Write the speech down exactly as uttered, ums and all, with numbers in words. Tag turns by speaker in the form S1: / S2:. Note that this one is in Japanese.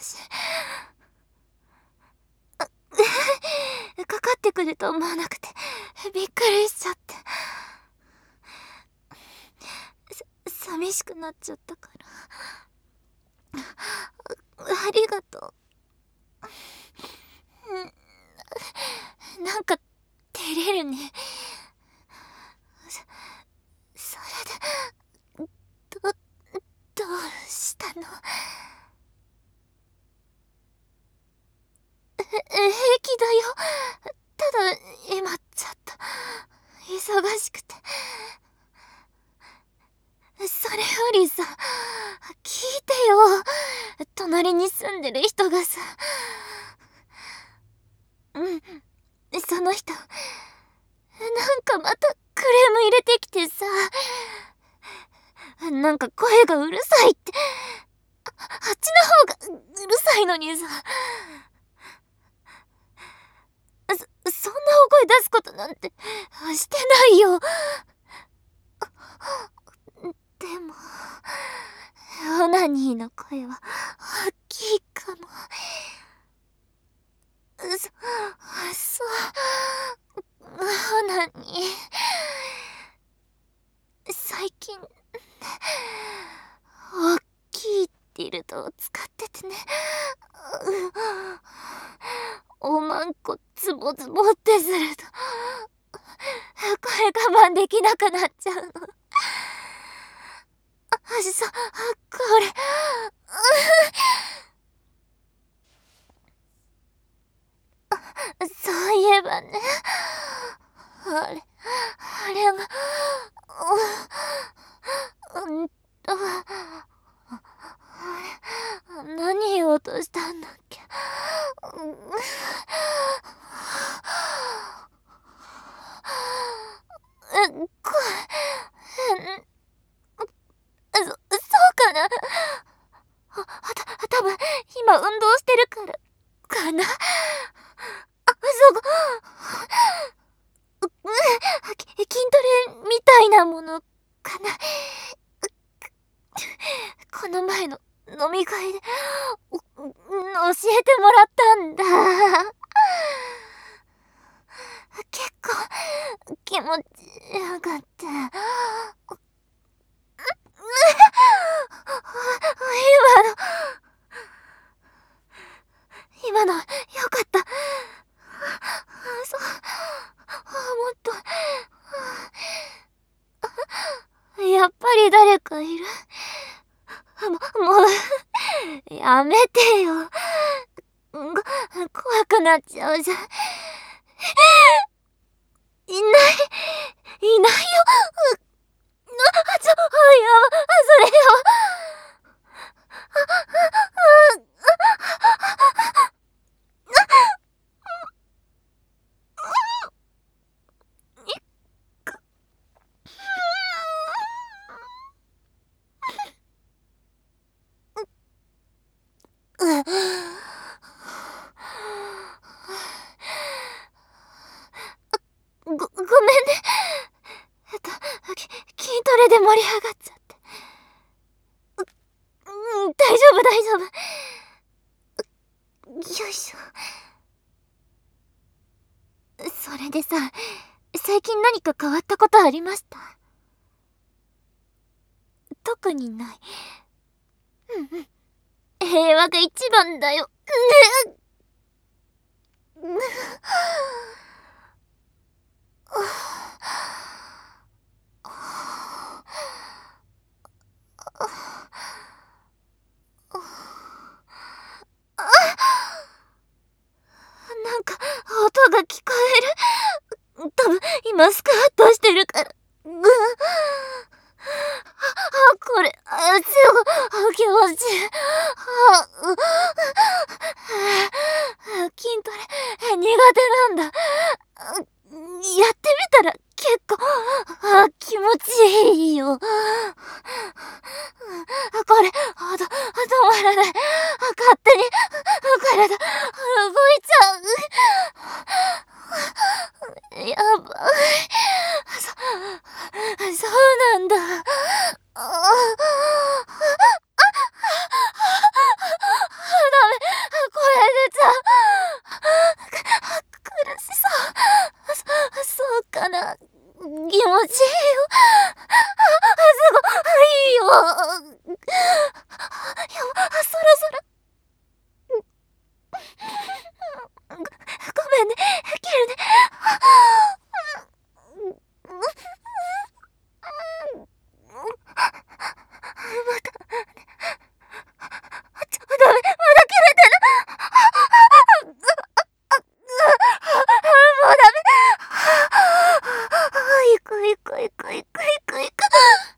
S1: し。かかってくると思わなくてびっくりしちゃって、さ寂しくなっちゃったから。ありがとう。なんか照れるね。そ、それでど、どうしたの？え、平気だよ。ただ今ちょっと忙しくて。それよりさ、聞いてよ。隣に住んでる人がさ、うん、その人なんかまたクレーム入れてきてさ、なんか声がうるさいって。あ、あっちの方がうるさいのにさ、そ、そんな大声出すことなんてしてないよ。でもオナニーの声は大きいかも。そ、そう、オナニー最近大きいディルドを使っててね、おまんこズボズボってすると声我慢できなくなっちゃうの。あ、そ、これそういえばね、あれ、あれが、うんと、何言おうとしたんだっけ。え、こ、そ、そうかな。あ、た、たぶん今運動してるからかな。あ、そうか。き筋トレみたいなものかな。この前の飲み会でお教えてもらったんだ。結構気持ちよかった。今の今のよかった。そう、もっと。やっぱり誰かいる。も、もうやめてよ。怖くなっちゃうじゃん。いない、いないよ。あ、ちょ、やば、それよ。ご、ごめんね。えっと、き筋トレで盛り上がっちゃって。う、うん、大丈夫大丈夫。よいしょ。それでさ、最近何か変わったことありました？特にない。うんうん。平和が一番だよ。ね。なんか音が聞こえる。多分今スクワットしてるから。うん。あ、これ、あ、すごい気持ちいい。あ、う、筋トレ苦手なんだ。やってみたら結構あ、気持ちいいよ。これ、あ、ど、止まらない。勝手に体動いちゃう。やばい。そ、